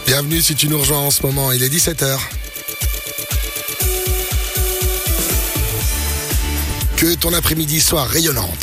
Bienvenue si tu nous rejoins en ce moment, il est 17h. Que ton après-midi soit rayonnante.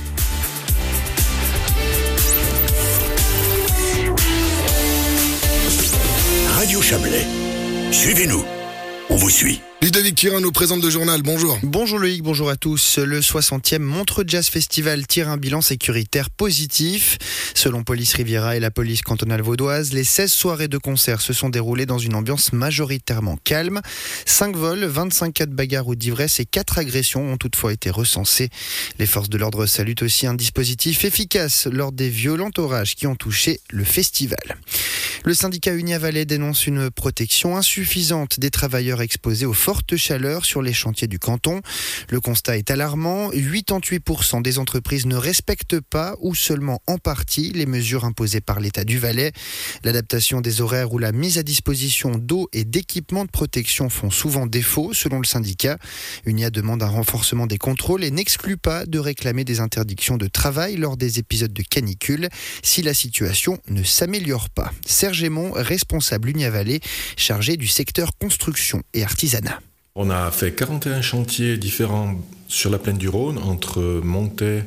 Radio Chablais, suivez-nous, on vous suit. Ludovic Turin nous présente le journal, bonjour. Bonjour Loïc, bonjour à tous. Le 60e Montreux Jazz Festival tire un bilan sécuritaire positif. Selon Police Riviera et la police cantonale vaudoise, les 16 soirées de concert se sont déroulées dans une ambiance majoritairement calme. 5 vols, 25 cas de bagarre ou d'ivresse et 4 agressions ont toutefois été recensées. Les forces de l'ordre saluent aussi un dispositif efficace lors des violents orages qui ont touché le festival. Le syndicat Unia Valais dénonce une protection insuffisante des travailleurs exposés aux fortes chaleurs sur les chantiers du canton. Le constat est alarmant. 88% des entreprises ne respectent pas ou seulement en partie les mesures imposées par l'État du Valais. L'adaptation des horaires ou la mise à disposition d'eau et d'équipements de protection font souvent défaut, selon le syndicat. Unia demande un renforcement des contrôles et n'exclut pas de réclamer des interdictions de travail lors des épisodes de canicule si la situation ne s'améliore pas. Serge Aymon, responsable Unia Valais, chargé du secteur construction et artisanat. On a fait 41 chantiers différents sur la plaine du Rhône, entre Montet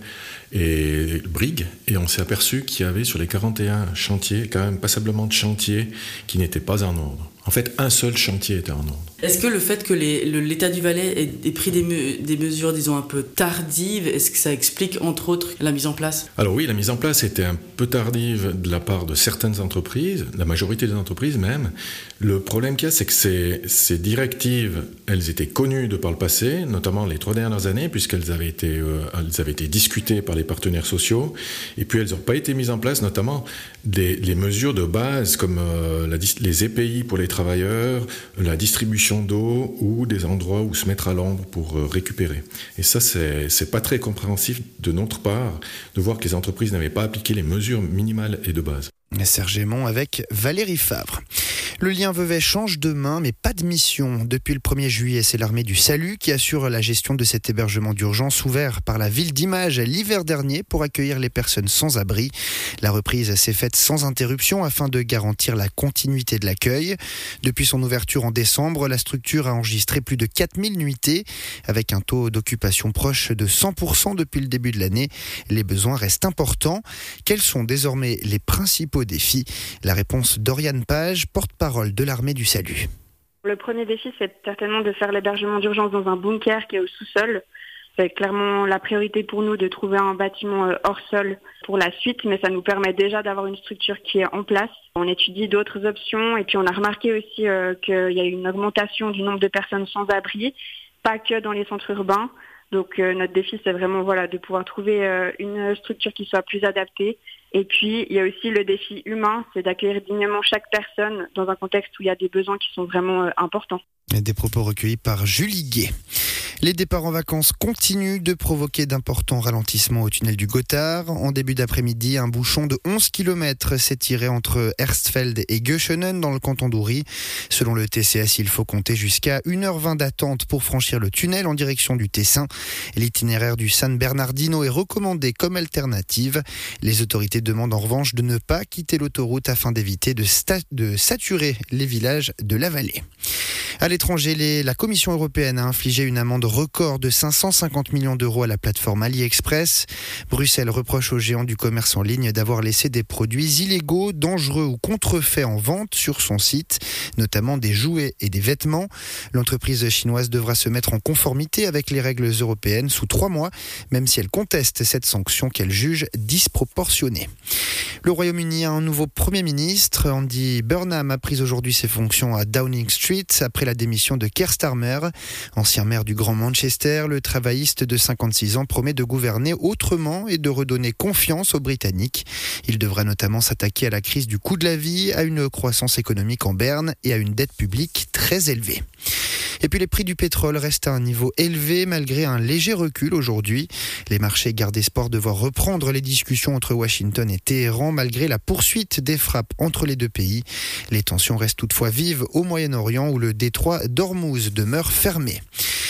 et Brigue, et on s'est aperçu qu'il y avait sur les 41 chantiers, quand même passablement de chantiers qui n'étaient pas en ordre. En fait, un seul chantier était en ordre. Est-ce que le fait que l'État du Valais ait pris des mesures, disons, un peu tardives, est-ce que ça explique, entre autres, la mise en place ? Alors oui, la mise en place était un peu tardive de la part de certaines entreprises, la majorité des entreprises même. Le problème qu'il y a, c'est que ces directives, elles étaient connues de par le passé, notamment les 3 dernières années, puisqu'elles avaient été discutées par les partenaires sociaux, et puis elles n'ont pas été mises en place, notamment les mesures de base, comme les EPI pour les travailleurs, la distribution d'eau ou des endroits où se mettre à l'ombre pour récupérer. Et ça, c'est pas très compréhensif de notre part de voir que les entreprises n'avaient pas appliqué les mesures minimales et de base. Serge Aymon avec Valérie Favre. Le lien Vevey change de main, mais pas de mission. Depuis le 1er juillet, c'est l'armée du Salut qui assure la gestion de cet hébergement d'urgence ouvert par la ville d'Images l'hiver dernier pour accueillir les personnes sans abri. La reprise s'est faite sans interruption afin de garantir la continuité de l'accueil. Depuis son ouverture en décembre, la structure a enregistré plus de 4000 nuitées, avec un taux d'occupation proche de 100% depuis le début de l'année. Les besoins restent importants. Quels sont désormais les principaux défis ? La réponse d'Oriane Page, porte-parole de l'armée du Salut. Le premier défi, c'est certainement de faire l'hébergement d'urgence dans un bunker qui est au sous-sol. C'est clairement la priorité pour nous de trouver un bâtiment hors sol pour la suite, mais ça nous permet déjà d'avoir une structure qui est en place. On étudie d'autres options et puis on a remarqué aussi qu'il y a une augmentation du nombre de personnes sans abri, pas que dans les centres urbains. Donc notre défi, c'est vraiment de pouvoir trouver une structure qui soit plus adaptée. Et puis, il y a aussi le défi humain, c'est d'accueillir dignement chaque personne dans un contexte où il y a des besoins qui sont vraiment importants. Des propos recueillis par Julie Gué. Les départs en vacances continuent de provoquer d'importants ralentissements au tunnel du Gothard. En début d'après-midi, un bouchon de 11 km s'est tiré entre Erstfeld et Göschenen dans le canton d'Uri. Selon le TCS, il faut compter jusqu'à 1h20 d'attente pour franchir le tunnel en direction du Tessin. L'itinéraire du San Bernardino est recommandé comme alternative. Les autorités demandent en revanche de ne pas quitter l'autoroute afin d'éviter de saturer les villages de la vallée. À l'étranger, la Commission européenne a infligé une amende record de 550 millions d'euros à la plateforme AliExpress. Bruxelles reproche aux géants du commerce en ligne d'avoir laissé des produits illégaux, dangereux ou contrefaits en vente sur son site, notamment des jouets et des vêtements. L'entreprise chinoise devra se mettre en conformité avec les règles européennes sous 3 mois, même si elle conteste cette sanction qu'elle juge disproportionnée. Le Royaume-Uni a un nouveau Premier ministre. Andy Burnham a pris aujourd'hui ses fonctions à Downing Street après la démission de Keir Starmer. Ancien maire du Grand Manchester, le travailliste de 56 ans promet de gouverner autrement et de redonner confiance aux Britanniques. Il devra notamment s'attaquer à la crise du coût de la vie, à une croissance économique en berne et à une dette publique très élevée. Et puis les prix du pétrole restent à un niveau élevé malgré un léger recul aujourd'hui. Les marchés gardent espoir de voir reprendre les discussions entre Washington et Téhéran malgré la poursuite des frappes entre les deux pays. Les tensions restent toutefois vives au Moyen-Orient où le détroit d'Ormuz demeure fermé.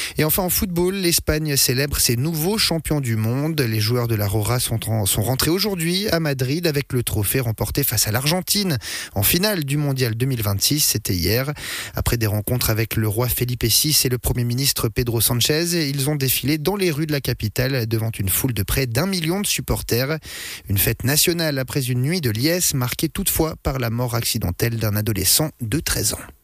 Et enfin en football, l'Espagne célèbre ses nouveaux champions du monde. Les joueurs de la Roja sont rentrés aujourd'hui à Madrid avec le trophée remporté face à l'Argentine en finale du Mondial 2026. C'était hier. Après des rencontres avec le roi Felipe VI et le Premier ministre Pedro Sánchez, ils ont défilé dans les rues de la capitale devant une foule de près d'1 million de supporters. Une fête nationale après une nuit de liesse marquée toutefois par la mort accidentelle d'un adolescent de 13 ans.